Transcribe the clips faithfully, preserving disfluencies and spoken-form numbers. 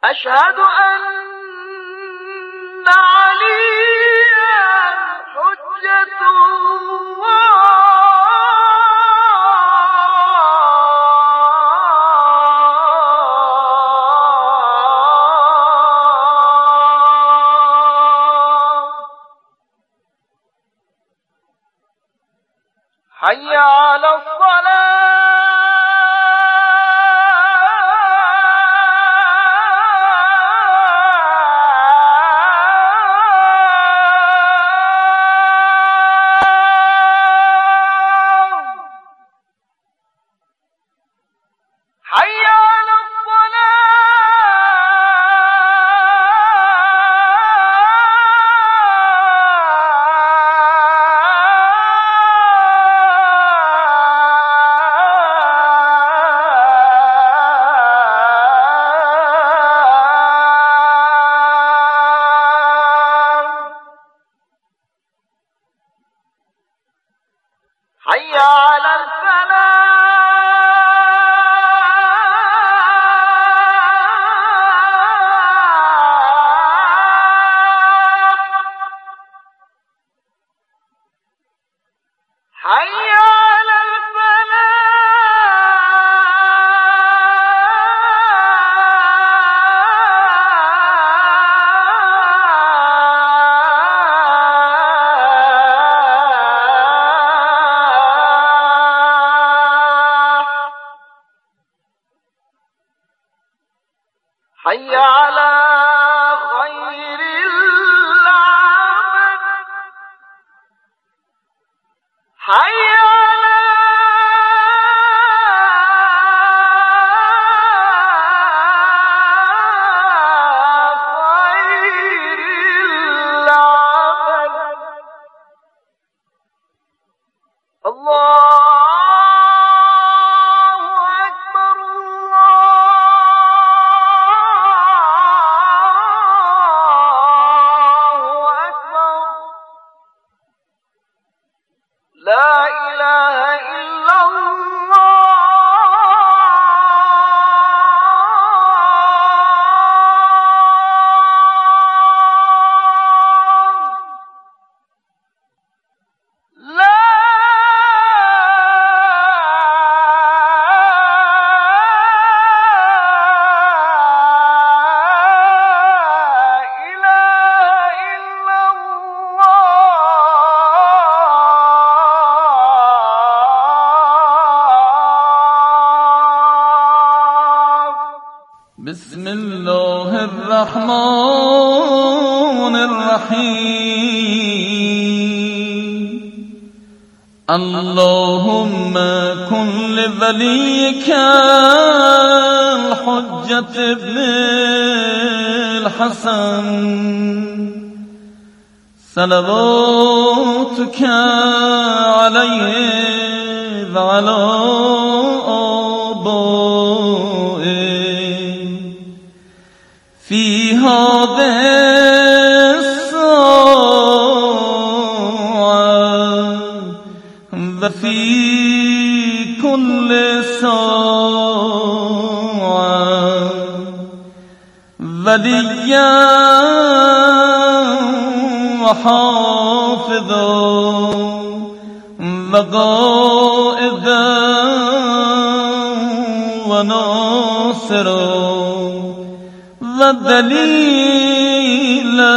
أشهد أن عليا حجة الله حي على الصلاة حي على حي على الفلاح حي على حي على خير العمل حي على خير العمل الله لا إله إلا الله لا بسم الله الرحمن الرحيم اللهم كن لوليك الحجة ابن الحسن صلواتك عليه وعلى في هذه الساعة وفي كل ساعة وليا وحافظا وقائدا وناصرا ودليلا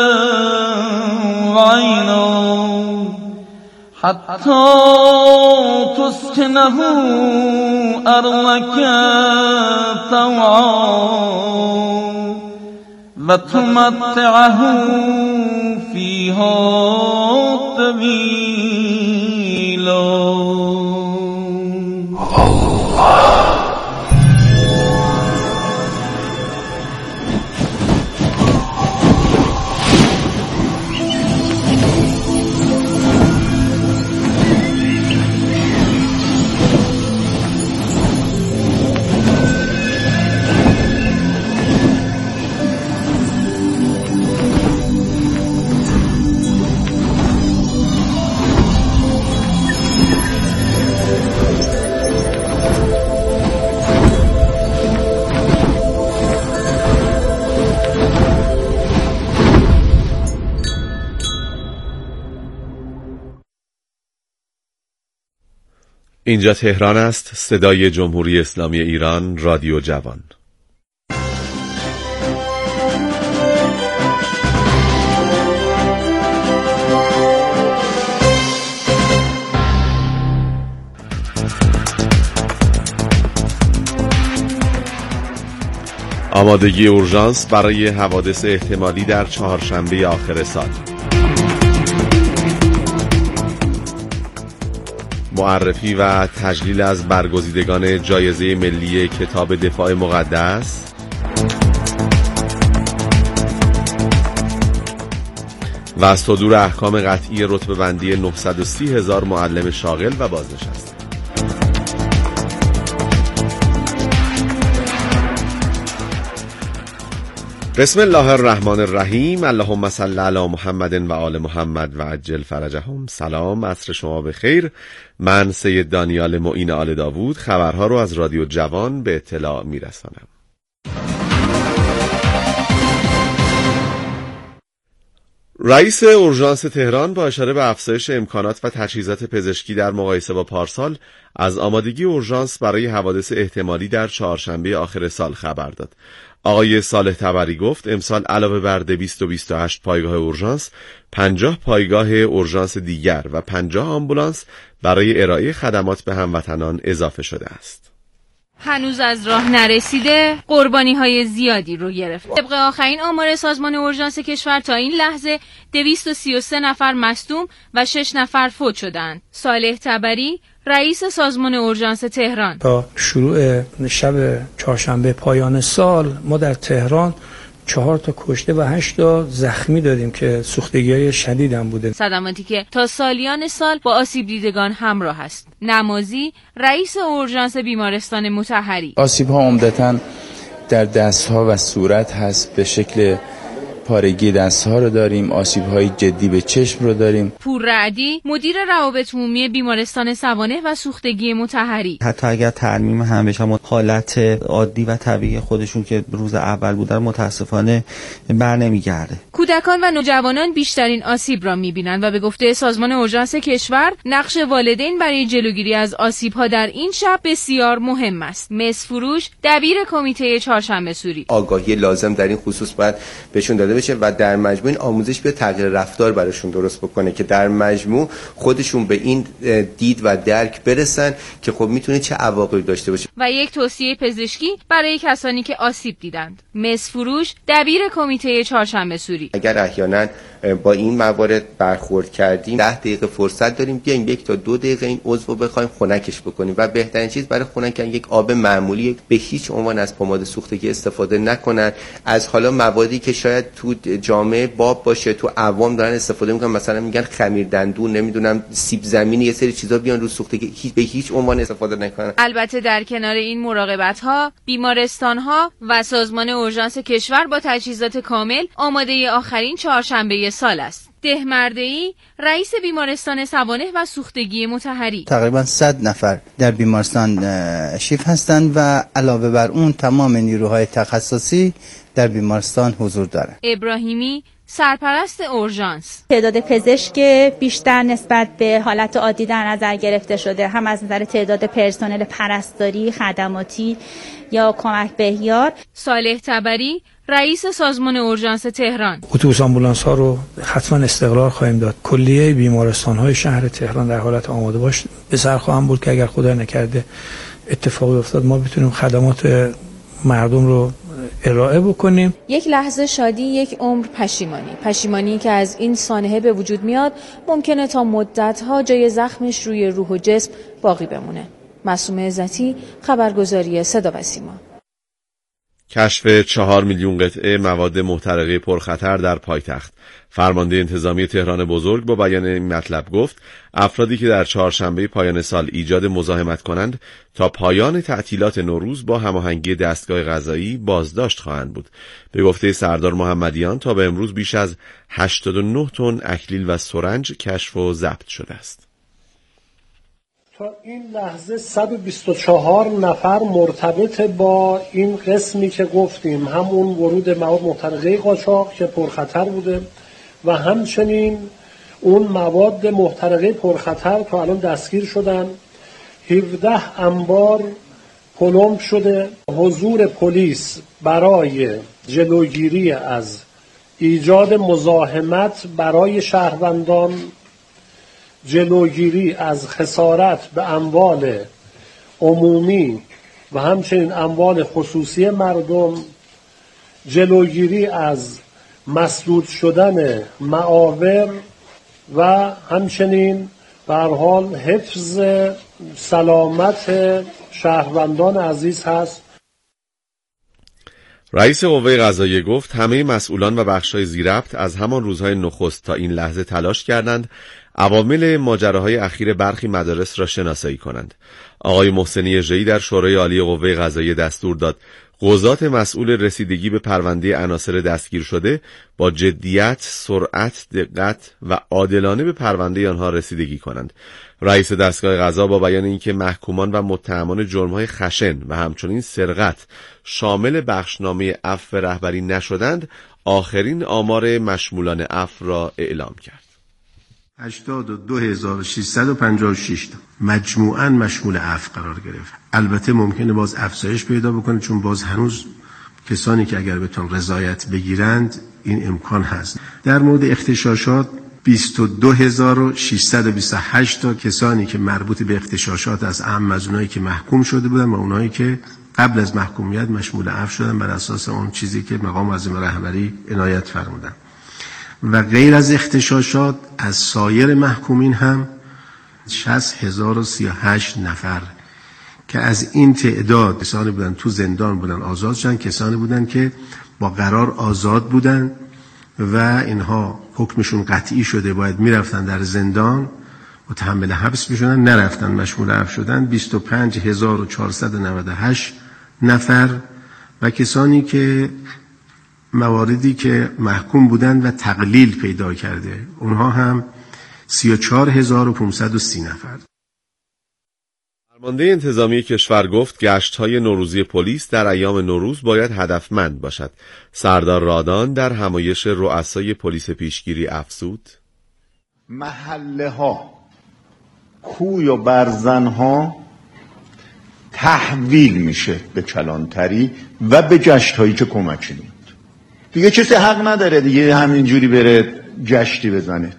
وعينا حتى تسكنه أرضك طوعا وتمتعه فيها طويلا. اینجا تهران است، صدای جمهوری اسلامی ایران، رادیو جوان. آمادگی اورژانس برای حوادث احتمالی در چهارشنبه آخر سال. معرفی و تجلیل از برگزیدگان جایزه ملی کتاب دفاع مقدس. و صدور احکام قطعی رتبه بندی نهصد و سی هزار معلم شاغل و بازنشسته. بسم الله الرحمن الرحیم. اللهم صل علی محمد و آل محمد و عجل فرجهم. سلام، عصر شما بخیر. من سید دانیال معین آل داوود خبرها رو از رادیو جوان به اطلاع میرسانم. رئیس اورژانس تهران با اشاره به افزایش امکانات و تجهیزات پزشکی در مقایسه با پارسال از آمادگی اورژانس برای حوادث احتمالی در چهارشنبه آخر سال خبر داد. آقای صالح طبری گفت امسال علاوه بر دویست و بیست و هشت پایگاه اورژانس، پنجاه پایگاه اورژانس دیگر و پنجاه آمبولانس برای ارائه خدمات به هموطنان اضافه شده است. هنوز از راه نرسیده، قربانی‌های زیادی رو گرفت. طبق آخرین آمار سازمان اورژانس کشور تا این لحظه دویست و سی و سه نفر مصدوم و شش نفر فوت شدند. صالح طبری رئیس سازمان اورژانس تهران: تا شروع شب چهارشنبه پایان سال ما در تهران چهار تا کشته و هشت تا زخمی داریم که سوختگی‌های شدید هم بوده. صدماتی که تا سالیان سال با آسیب دیدگان همراه است. نمازی رئیس اورژانس بیمارستان مطهری: آسیب‌ها عمدتاً در دست‌ها و صورت هست، به شکل پارگی دست‌ها رو داریم، آسیب‌های جدی به چشم رو داریم. پوررعدی مدیر روابط عمومی بیمارستان سوانح و سوختگی مطهری: حتی اگر ترمیم هم بشه حالت عادی و طبیعی خودشون که روز اول بودن متاسفانه بر نمیگرده. کودکان و نوجوانان بیشترین آسیب را می‌بینند و به گفته سازمان اورژانس کشور نقش والدین برای جلوگیری از آسیب‌ها در این شب بسیار مهم است. مس فروش دبیر کمیته چهارشنبه سوری: آگاهی لازم در این خصوص باید بهشون داده و در مجموع این آموزش به تغییر رفتار براشون درست بکنه که در مجموع خودشون به این دید و درک برسن که خب میتونه چه عواقبی داشته باشه. و یک توصیه پزشکی برای کسانی که آسیب دیدند. مس فروش دبیر کمیته چهارشنبه سوری: اگر احیانا با این موارد برخورد کردیم ده دقیقه فرصت داریم بیایم یک تا دو دقیقه این عضو رو بخوایم خنکش بکنیم و بهترین چیز برای خنک کردن یک آب معمولی، به هیچ عنوان از پماد سوختگی استفاده نکنن. از حالا موادی که شاید تو جامعه باب باشه تو عوام دارن استفاده میکنن، مثلا میگن خمیر دندون، نمیدونم سیب زمینی، یه سری چیزا بیان رو سوختگی، هیچ به هیچ عنوان استفاده نکنن. البته در کنار این مراقبت ها، بیمارستان ها و سازمان اورژانس کشور با تجهیزات کامل آماده آخرین چهارشنبه سال است. دهمرده‌ای رئیس بیمارستان سوانح و سوختگی مطهری: تقریبا صد نفر در بیمارستان شیف هستند و علاوه بر اون تمام نیروهای تخصصی در بیمارستان حضور دارند. ابراهیمی سرپرست اورژانس: تعداد پزشک بیشتر نسبت به حالت عادی در نظر گرفته شده، هم از نظر تعداد پرسنل پرستاری، خدماتی یا کمک بهیار. صالح طبری رئیس سازمان اورژانس تهران: اتوبوس آمبولانس ها رو حتما استقرار خواهیم داد. کلیه بیمارستان های شهر تهران در حالت آماده باش به سر خواهم برد که اگر خدا نکرده اتفاقی افتاد ما بتونیم خدمات مردم رو ارائه بکنیم. یک لحظه شادی، یک عمر پشیمانی. پشیمانی که از این سانحه به وجود میاد ممکنه تا مدت‌ها جای زخمش روی روح و جسم باقی بمونه. معصومه عزتی، خبرگزاری صدا و سیما. کشف چهار میلیون قطعه مواد محترقه پرخطر در پایتخت. فرمانده انتظامی تهران بزرگ با بیان این مطلب گفت افرادی که در چهارشنبه پایان سال ایجاد مزاحمت کنند تا پایان تعطیلات نوروز با هماهنگی دستگاه قضایی بازداشت خواهند بود. به گفته سردار محمدیان تا به امروز بیش از هشتاد و نه تن اکلیل و سرنج کشف و ضبط شده است. تا این لحظه صد و بیست و چهار نفر مرتبط با این قسمی که گفتیم، همون ورود مواد محترقه قاچاق که پرخطر بوده و همچنین اون مواد محترقه پرخطر تا الان دستگیر شدن. هفده انبار پلمب شده. حضور پلیس برای جلوگیری از ایجاد مزاحمت برای شهروندان، جلوگیری از خسارت به اموال عمومی و همچنین اموال خصوصی مردم، جلوگیری از مسدود شدن معاور و همچنین به هر حال حفظ سلامت شهروندان عزیز هست. رئیس قوه قضاییه گفت همه مسئولان و بخش‌های ذی‌ربط از همان روزهای نخست تا این لحظه تلاش کردند عوامل ماجراهای اخیر برخی مدارس را شناسایی کنند. آقای محسنی ژه‌ای در شورای عالی قوه قضاییه دستور داد قضات مسئول رسیدگی به پرونده عناصر دستگیر شده با جدیت، سرعت، دقت و عادلانه به پرونده آنها رسیدگی کنند. رئیس دستگاه قضا با بیان اینکه محکومان و متهمان جرم‌های خشن و همچنین سرقت شامل بخشنامه عفو رهبری نشدند، آخرین آمار مشمولان عفو را اعلام کرد. هشتاد و دو هزار و ششصد و پنجاه و شش تا مجموعاً مشمول عفو قرار گرفت. البته ممکنه باز افزایش پیدا بکنه، چون باز هنوز کسانی که اگر بتون رضایت بگیرند این امکان هست. در مورد اغتشاشات بیست و دو هزار و ششصد و بیست و هشت تا کسانی که مربوط به اغتشاشات از اهم از اونایی که محکوم شده بودن و اونایی که قبل از محکومیت مشمول عفو شدن بر اساس اون چیزی که مقام معظم رهبری عنایت فرمودن. و غیر از اغتشاشات از سایر محکومین هم شصت هزار و سی و هشت نفر که از این تعداد کسانی بودن تو زندان بودن آزاد شدن، کسانی بودن که با قرار آزاد بودن و اینها حکمشون قطعی شده باید میرفتن در زندان متحمل حبس بشدن، نرفتن مشمول عفو شدن بیست و پنج هزار و چهارصد و نود و هشت نفر. و کسانی که مواردی که محکوم بودند و تقلیل پیدا کرده اونها هم سی و چهار هزار و پانصد و سی نفر. فرمانده انتظامی کشور گفت گشت‌های نوروزی پلیس در ایام نوروز باید هدفمند باشد. سردار رادان در همایش رؤسای پلیس پیشگیری افزود: محله ها، کوی و برزن ها تحویل میشه به کلانتری و به گشت هایی که کمکی میاد. دیگه کسی حق نداره دیگه همینجوری بره گشتی بزنه.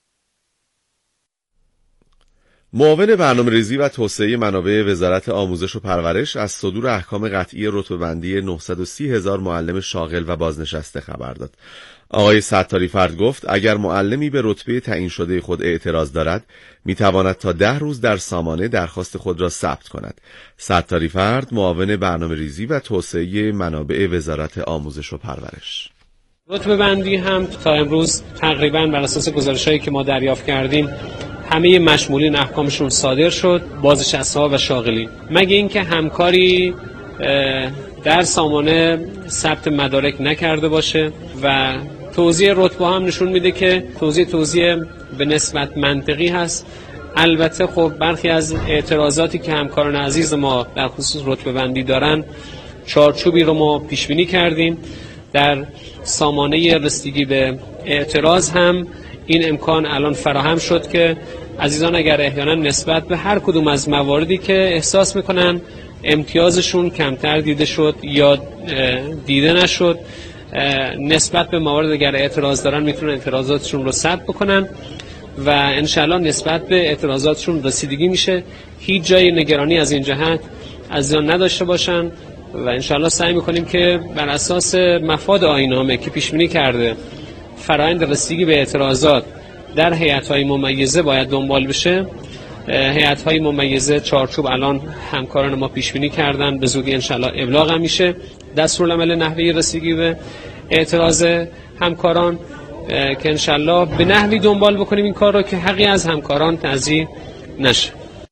معاون برنامه‌ریزی و توسعه منابع وزارت آموزش و پرورش از صدور احکام قطعی رتبه‌بندی نهصد و سی هزار معلم شاغل و بازنشسته خبر داد. آقای ستاری فرد گفت اگر معلمی به رتبه تعیین شده خود اعتراض دارد میتواند تا ده روز در سامانه درخواست خود را ثبت کند. ستاری فرد معاون برنامه‌ریزی و توسعه منابع وزارت آموزش و پرورش. رتبه بندی هم تا امروز تقریباً بر اساس گزارش‌هایی که ما دریافت کردیم همه مشمولین احکامشون صادر شد، بازنشسته‌ها و شاغلین، مگه اینکه همکاری در سامانه ثبت مدارک نکرده باشه. و توزیع رتبه هم نشون میده که توزیع توزیع به نسبت منطقی هست. البته خب برخی از اعتراضاتی که همکاران عزیز ما در خصوص رتبه بندی دارن چارچوبی رو ما پیش بینی کردیم. در سامانه رسیدگی به اعتراض هم این امکان الان فراهم شد که عزیزان اگر احیانا نسبت به هر کدوم از مواردی که احساس میکنن امتیازشون کمتر دیده شد یا دیده نشد، نسبت به موارد اگر اعتراض دارن میتونن اعتراضاتشون رو ثبت بکنن و انشالله نسبت به اعتراضاتشون رسیدگی میشه. هیچ جای نگرانی از این جهت عزیزان نداشته باشن و انشالله سعی میکنیم که بر اساس مفاد آیین‌نامه که پیش بینی کرده فرآیند رسیدگی به اعتراضات در هیئت‌های ممیزه باید دنبال بشه. هیئت‌های ممیزه چارچوب الان همکاران ما پیش بینی کردن، به زودی انشالله ابلاغ هم میشه دستورالعمل نحوه رسیدگی به اعتراض همکاران که انشالله به نحوی دنبال بکنیم این کار رو که حقی از همکاران تضییع نشه.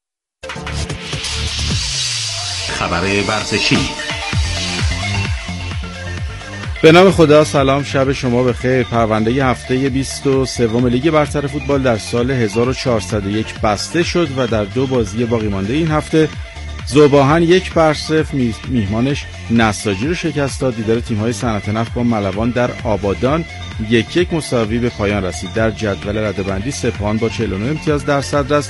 خبر ورزشی. به نام خدا، سلام، شب شما بخیر. پرونده هفته بیست و سوم لیگ برتر فوتبال در سال هزار و چهارصد و یک بسته شد و در دو بازی باقی مانده این هفته ذوب‌آهن یک بر صفر میهمانش نساجی رو شکست داد. دیدار تیم‌های صنعت نفت با ملوان در آبادان یک یک مساوی به پایان رسید. در جدول رده‌بندی سپاهان با چهل و نه امتیاز در صدر است.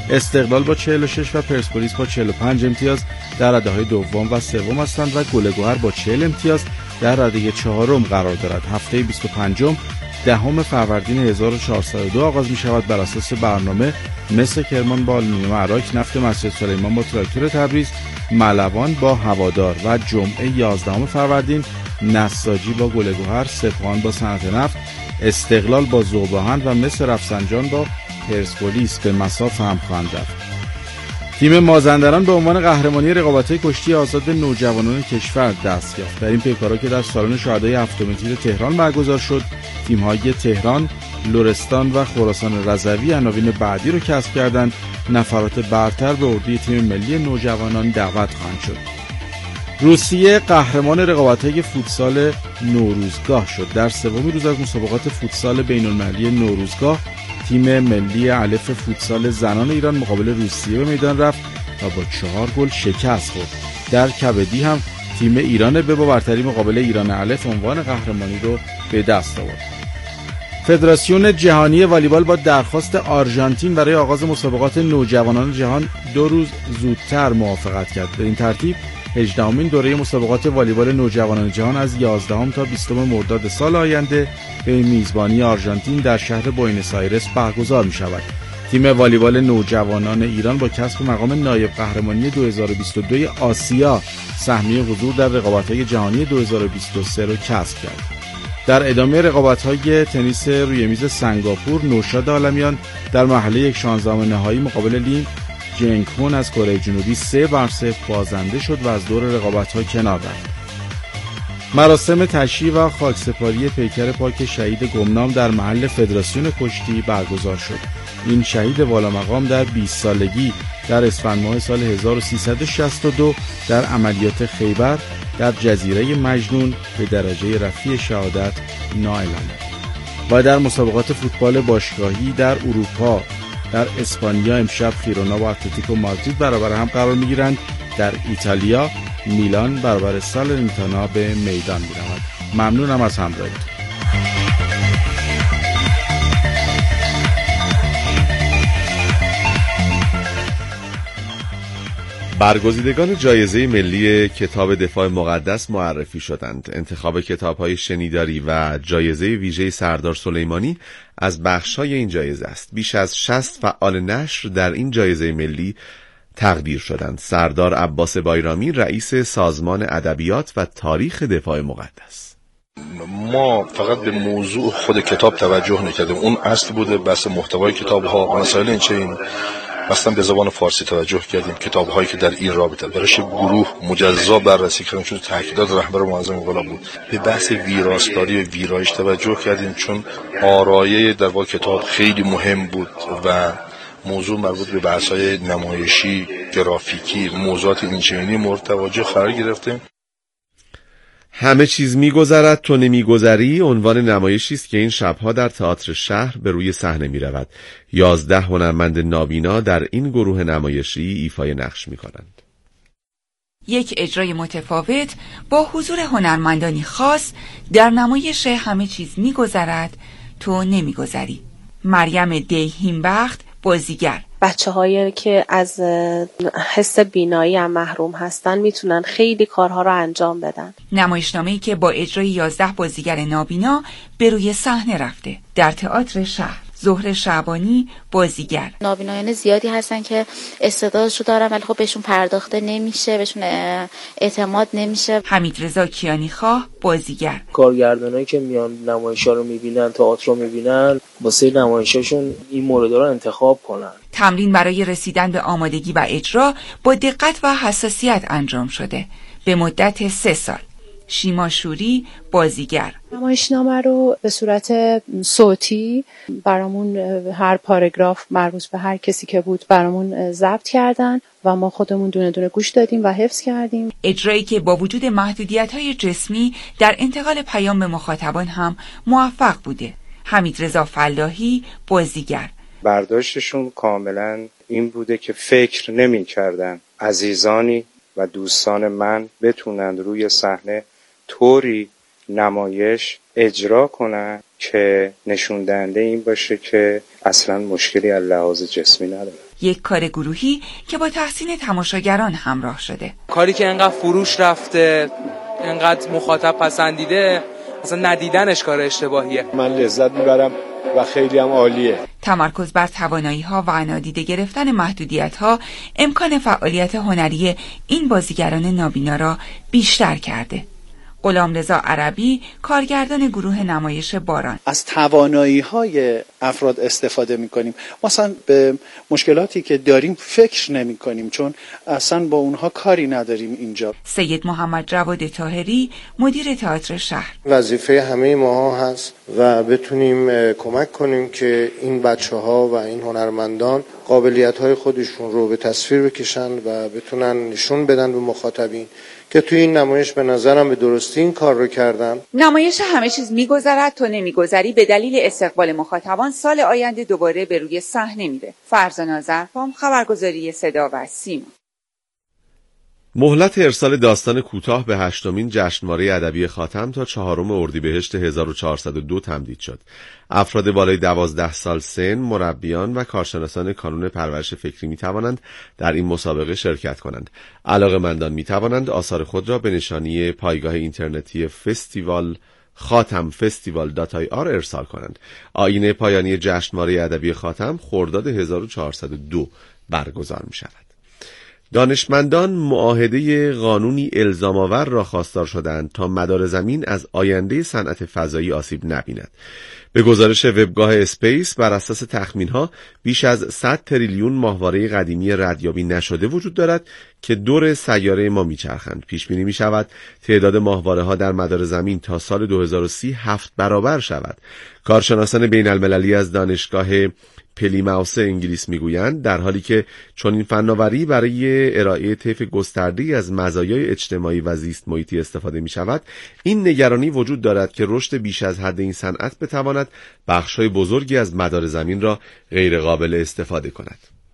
استقلال با چهل و شش و پرسپولیس با چهل و پنج امتیاز در رده‌های دوم و سوم هستند و گل گهر با چهل امتیاز در رده چهارم قرار دارد. هفته بیست و پنجم دهم فروردین هزار و چهارصد و دو آغاز می شود بر اساس برنامه مس کرمان با آلومینیوم عراق، نفت مسجد سلیمان با تراکتور تبریز، ملوان با هوادار و جمعه یازدهم فروردین نساجی با گل گهر، سپاهان با صنعت نفت، استقلال با ذوب‌آهن و مس رفسنجان با پرسپولیس به مساف هم خواهند رفت. تیم مازندران به عنوان قهرمانی رقابت‌های کشتی آزاد نوجوانان کشور دست یافت. در این پیکارا که در سالن شهدای هفتم تیر تهران برگزار شد، تیم‌های تهران، لرستان و خراسان رضوی عناوین بعدی رو کسب کردند. نفرات برتر به اردوی تیم ملی نوجوانان دعوت خواهند شد. روسیه قهرمان رقابت‌های فوتسال نوروزگاه شد. در سومین روز از مسابقات فوتسال بین‌المللی نوروزگاه، تیم ملی الف فوتسال زنان ایران مقابل روسیه به میدان رفت و با چهار گل شکست خورد. در کبدی هم تیم ایران به با برتری مقابل ایران الف عنوان قهرمانی رو به دست آورد. فدراسیون جهانی والیبال با درخواست آرژانتین برای آغاز مسابقات نوجوانان جهان دو روز زودتر موافقت کرد. به این ترتیب هجدهمین دوره مسابقات والیبال نوجوانان جهان از یازدهم تا بیستم مرداد سال آینده به میزبانی آرژانتین در شهر بوئنوس آیرس برگزار می شود. تیم والیبال نوجوانان ایران با کسب مقام نایب قهرمانی دو هزار و بیست و دو آسیا سهمیه حضور در رقابت‌های جهانی دو هزار و بیست و سه را کسب کرد. در ادامه رقابت‌های تنیس روی میز سنگاپور، نوشاد عالمیان در مرحله یک شانزدهم نهایی مقابل لیم جنگ هون از کره جنوبی سه بر صفر بازنده شد و از دور رقابت‌ها کنار رفت. مراسم تشییع و خاکسپاری پیکر پاک شهید گمنام در محل فدراسیون کشتی برگزار شد. این شهید والامقام در بیست سالگی در اسفند ماه سال هزار و سیصد و شصت و دو در عملیات خیبر در جزیره مجنون به درجه رفیع شهادت نائل آمد. و در مسابقات فوتبال باشگاهی در اروپا در اسپانیا امشب خیرونا و اتلتیکو مادرید برابر هم قرار می‌گیرند. در ایتالیا میلان برابر سالرنیتانا به میدان می‌رود. ممنونم از همراهیتون. برگزیدگان جایزه ملی کتاب دفاع مقدس معرفی شدند. انتخاب کتاب‌های شنیداری و جایزه ویژه سردار سلیمانی از بخش‌های این جایزه است. بیش از شصت فعال نشر در این جایزه ملی تقدیر شدند. سردار عباس بایرامی رئیس سازمان ادبیات و تاریخ دفاع مقدس: ما فقط به موضوع خود کتاب توجه نکردیم، اون اصل بوده، بحث محتوای کتاب‌ها، مسائل این چنین اصلا به زبان فارسی توجه کردیم. کتاب‌هایی که در این رابطه برای گروه مجزا بررسی کردیم، چون تاکیدات رهبر معظم انقلاب بود. به بحث ویراستاری و ویرایش توجه کردیم، چون آرایه در واقع کتاب خیلی مهم بود و موضوع مربوط به بحث‌های نمایشی، گرافیکی، موضوعات اینچنینی مورد توجه قرار گرفتیم. همه چیز می‌گذرد تو نمی‌گذری عنوان نمایشی است که این شب‌ها در تئاتر شهر به روی صحنه می‌رود. یازده هنرمند نابینا در این گروه نمایشی ایفای نقش می‌کنند. یک اجرای متفاوت با حضور هنرمندانی خاص در نمایش همه چیز می‌گذرد تو نمی‌گذری. مریم دیهیمبخت بازیگر: بچه هایی که از حس بینایی هم محروم هستن میتونن خیلی کارها رو انجام بدن. نمایشنامه‌ای که با اجرای یازده بازیگر نابینا به روی صحنه رفته. در تئاتر شهر: زهره شعبانی بازیگر: نابینایان زیادی هستن که استعدادشو دارن ولی خب بهشون پرداخته نمیشه، بهشون اعتماد نمیشه. حمیدرضا کیانیخواه بازیگر: کارگردانایی که میان نمایشا رو میبینن، تئاتر رو میبینن، واسه نمایشاشون این مورد رو انتخاب کنن. تمرین برای رسیدن به آمادگی و اجرا با دقت و حساسیت انجام شده به مدت سه سال. شیما شوری بازیگر: نمایشنامه رو به صورت صوتی برامون هر پاراگراف مربوط به هر کسی که بود برامون ضبط کردن و ما خودمون دونه دونه گوش دادیم و حفظ کردیم. اجرایی که با وجود محدودیت‌های جسمی در انتقال پیام به مخاطبان هم موفق بوده. حمیدرضا فلاحی بازیگر: برداشتشون کاملا این بوده که فکر نمی کردن عزیزانی و دوستان من بتونن روی صحنه طوری نمایش اجرا کنن که نشون دهنده این باشه که اصلا مشکلی از لحاظ جسمی نداره. یک کار گروهی که با تحسین تماشاگران همراه شده. کاری که انقدر فروش رفته، انقدر مخاطب پسندیده، اصلا ندیدنش کار اشتباهیه. من لذت میبرم و خیلی هم عالیه. تمرکز بر توانایی‌ها و نادیده گرفتن محدودیت‌ها امکان فعالیت هنری این بازیگران نابینا را بیشتر کرده. غلامرضا عربی، کارگردان گروه نمایش باران: از توانایی‌های افراد استفاده می‌کنیم. مثلا به مشکلاتی که داریم فکر نمی‌کنیم چون اصلا با اونها کاری نداریم اینجا. سید محمد جواد طاهری، مدیر تئاتر شهر: وظیفه همه ما هست و بتونیم کمک کنیم که این بچه‌ها و این هنرمندان قابلیت‌های خودشون رو به تصویر بکشن و بتونن نشون بدن به مخاطبین که توی این نمایش به نظرم به درستی این کار رو کردن. نمایش همه چیز میگذرد تو نمیگذری به دلیل استقبال مخاطبان سال آینده دوباره به روی صحنه میره. فرزانه آذرفام، خبرگزاری صدا و سیما. مهلت ارسال داستان کوتاه به هشتمین جشنواره ادبی خاتم تا چهارم اردیبهشت هزار و چهارصد و دو تمدید شد. افراد بالای دوازده سال سن، مربیان و کارشناسان کانون پرورش فکری می توانند در این مسابقه شرکت کنند. علاقه‌مندان می توانند آثار خود را به نشانی پایگاه اینترنتی فستیوال خاتم فستیوال دات آی آر ارسال کنند. آیین پایانی جشنواره ادبی خاتم خرداد هزار و چهارصد و دو برگزار می شود. دانشمندان معاهده قانونی الزام‌آور را خواستار شدند تا مدار زمین از آینده صنعت فضایی آسیب نبیند. به گزارش وبگاه اسپیس، بر اساس تخمین‌ها بیش از صد تریلیون ماهواره قدیمی ردیابی نشده وجود دارد که دور سیاره ما میچرخند. پیش بینی می‌شود تعداد ماهواره‌ها در مدار زمین تا سال دو هزار و سی هفت برابر شود. کارشناسان بین‌المللی از دانشگاه پلیماوس انگلیس میگویند در حالی که چنین فناوری برای ارائه طیف گسترده‌ای از مزایای اجتماعی و زیست محیطی استفاده می شود، این نگرانی وجود دارد که رشد بیش از حد این صنعت بتواند بخش‌های بزرگی از مدار زمین را غیر قابل استفاده کند.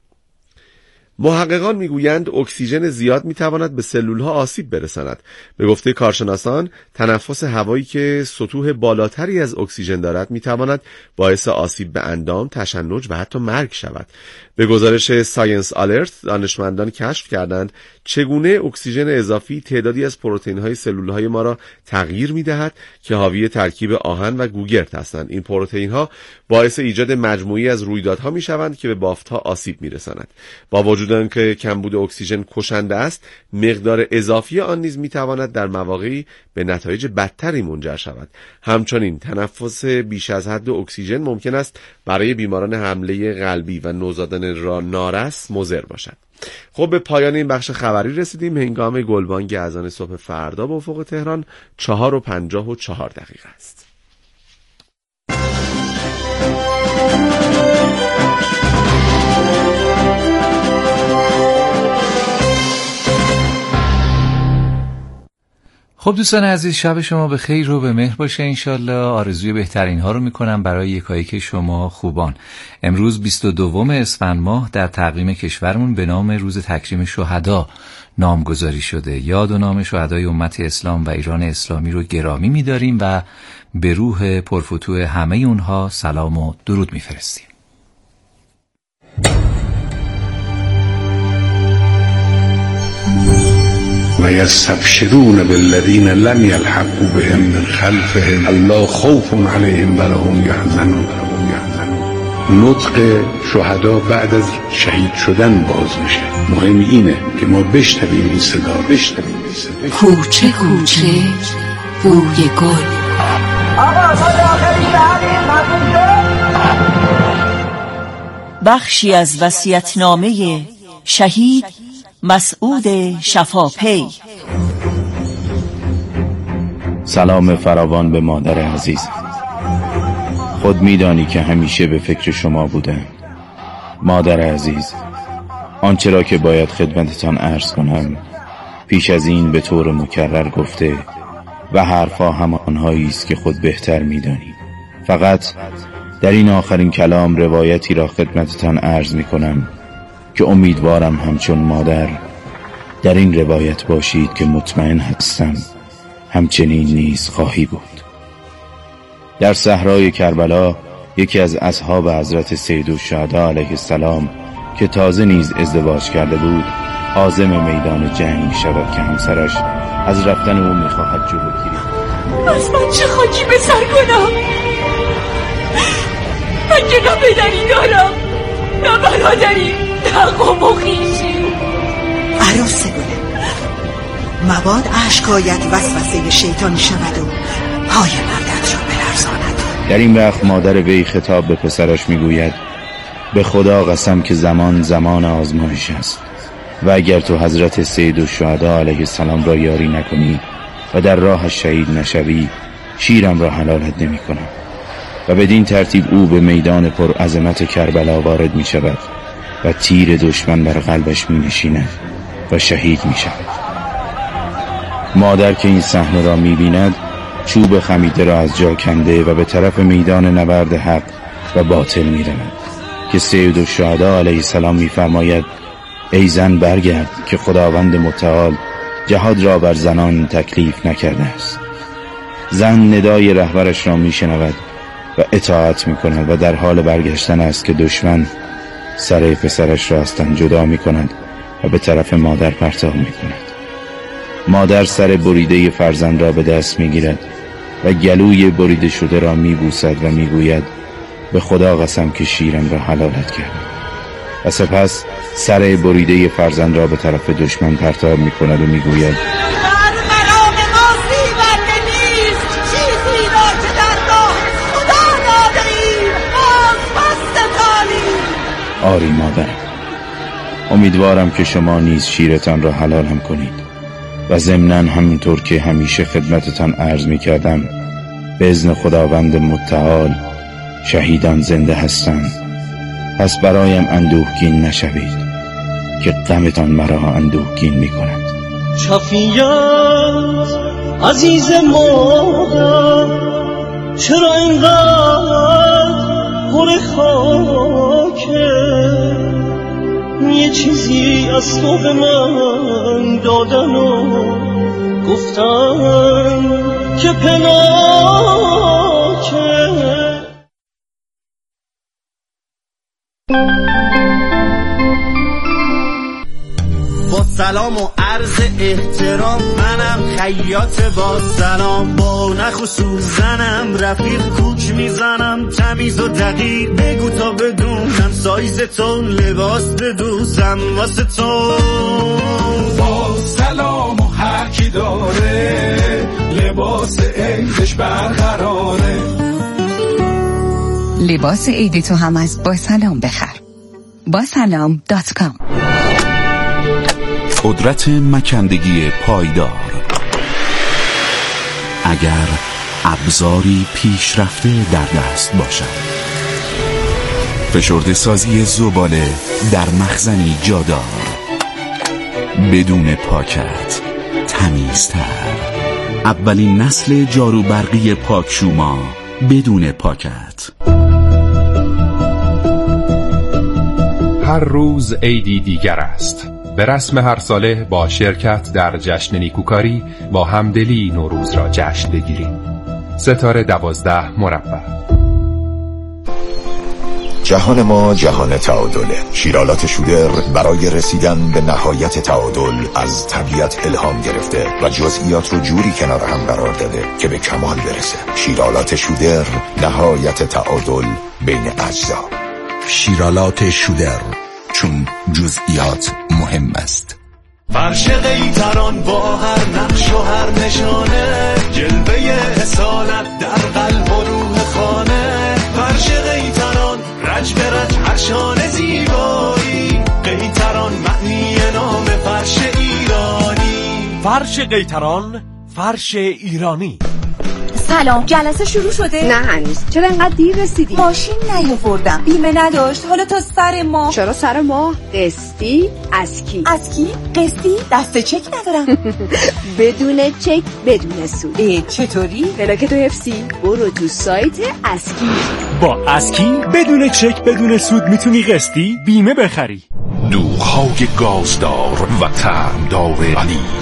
محققان میگویند اکسیژن زیاد میتواند به سلولها آسیب برساند. به گفته کارشناسان، تنفس هوایی که سطوح بالاتری از اکسیژن دارد میتواند باعث آسیب به اندام، تشنج و حتی مرگ شود. به گزارش ساینس آلرت، دانشمندان کشف کردند چگونه اکسیژن اضافی تعدادی از پروتئین‌های سلول‌های ما را تغییر می‌دهد که حاوی ترکیب آهن و گوگرد هستند. این پروتئین‌ها باعث ایجاد مجموعی از رویدادها می‌شوند که به بافت‌ها آسیب می‌رساند. با وجود آنکه کمبود اکسیژن کشنده است، مقدار اضافی آن نیز می‌تواند در مواقعی به نتایج بدتری منجر شود. همچنین تنفس بیش از حد اکسیژن ممکن است برای بیماران حمله قلبی و نوزادان را نارس مضر باشد. خب به پایان این بخش خبری رسیدیم. هنگام گلبانگ اذان صبح فردا به افق تهران چهار و پنجاه و چهار دقیقه است. خب دوستان عزیز، شب شما به خیر و به مهر باشه انشالله. آرزوی بهترین ها رو میکنم برای یکایک شما خوبان. امروز بیست و دوم اسفند ماه در تقویم کشورمون به نام روز تکریم شهدا نامگذاری شده. یاد و نام شهدای امت اسلام و ایران اسلامی رو گرامی میداریم و به روح پرفتوح همه اونها سلام و درود میفرستیم. و یستبشرون بالذین لم یلحقوا بهم من خلفهم الا خوف علیهم ولا هم یحزنون. نطق شهدا بعد از شهید شدن باز میشه. مهم اینه که ما بشنویم این صدا، بشنویم این صدا. کوچه کوچه بوی گل. بخشی از وصیت‌نامه شهید مسعود شفاپی. سلام فراوان به مادر عزیز. خود میدانی که همیشه به فکر شما بودم. مادر عزیز، آنچه را که باید خدمتتان عرض کنم پیش از این به طور مکرر گفته و حرفا همانهایی است که خود بهتر میدانی. فقط در این آخرین کلام روایتی را خدمتتان عرض میکنم که امیدوارم همچون مادر در این روایت باشید که مطمئن هستم همچنین نیز خواهی بود. در صحرای کربلا یکی از اصحاب حضرت سیدالشهدا علیه السلام که تازه نیز ازدواج کرده بود عازم میدان جنگ می شود که همسرش از رفتن او می خواهد جلوگیری. از من چه خاکی به سر کنم؟ من که نه پدری دارم نه برادری نه قوم و خویشی. عروس گله مباد اشکایت وسوسه شیطانی شود و پای مردت را بلرزاند. در این وقت مادر وی خطاب به پسرش می گوید به خدا قسم که زمان زمان آزمایش است و اگر تو حضرت سید الشهدا علیه السلام را یاری نکنی و در راه شهید نشوی شیرم را حلالت نمی کنم. و بدین ترتیب او به میدان پر عظمت کربلا وارد می شود و تیر دشمن بر قلبش می نشیند و شهید می شود. مادر که این صحنه را می بیند چوب خمیده را از جا کنده و به طرف میدان نبرد حق و باطل می رود که سید الشهدا علیه السلام می فرماید ای زن برگرد که خداوند متعال جهاد را بر زنان تکلیف نکرده است. زن ندای رهبرش را می شنود و اطاعت می کند و در حال برگشتن است که دشمن سر پسرش را از تن جدا می کند و به طرف مادر پرتاب می کند. مادر سر بریده فرزند را به دست می گیرد و گلوی بریده شده را می بوسد و می گوید به خدا قسم که شیرم را حلالت کردم و سپس سر بریده فرزند را به طرف دشمن پرتاب می کند و می گوید آری مادر، امیدوارم که شما نیز شیرتان را حلالم کنید و ضمناً همینطور که همیشه خدمتتان عرض می کردم به اذن خداوند متعال شهیدان زنده هستند. پس برایم اندوهگین نشوید که غمتان مرا اندوهگین می کند. شفیعت عزیز مادر چرا اینقدر پر خاکه؟ یه چیزی از تو به من دادن و گفتن که پناکه. با سلام و عرض احترام منم خیاط با سلام، با نخ و سوزنم رفیق کوک میزنم تمیز و دقیق، بگو تا بدونم سایز تو لباس بدوزم واسه تو. با سلام و هر کی داره لباس عیدش برقراره. لباس عید تو هم از با سلام بخر. با سلام دات کام. قدرت مکندگی پایدار. اگر ابزاری پیشرفته در دست باشد، فشرده سازی زباله در مخزنی جادار، بدون پاکت، تمیزتر. اولین نسل جارو برقی پاکشوما بدون پاکت. هر روز عیدی دیگر است. به رسم هر ساله با شرکت در جشن نیکوکاری با همدلی نوروز را جشن بگیریم. ستاره دوازده مربع. جهان ما جهان تعادله. شیرالات شودر برای رسیدن به نهایت تعادل از طبیعت الهام گرفته و جزئیات رو جوری کنار هم قرار داده که به کمال برسه. شیرالات شودر، نهایت تعادل بین اجزا. شیرالات شودر، چون جزئیات مهم است. فرش قیطران با هر نقش و هر نشانه، جلوه اصالت در قلب و روح خانه. فرش قیطران رج به رج هر شانه زیبایی، قیطران معنی نام فرش ایرانی. فرش قیطران، فرش ایرانی. سلام، جلسه شروع شده؟ نه هنوز. چرا انقدر دیر رسیدی؟ ماشین نیاوردم، بیمه نداشت. حالا تا سر ماه. چرا سر ماه؟ قسطی؟ از کی؟ از کی؟ قسطی؟ دست چک ندارم. بدون چک بدون سود. ای چطوری؟ ولاکت و حفظی برو تو سایت اسکی. با اسکی بدون چک بدون سود میتونی قسطی بیمه بخری. دوغ‌های گازدار و طعمدار علی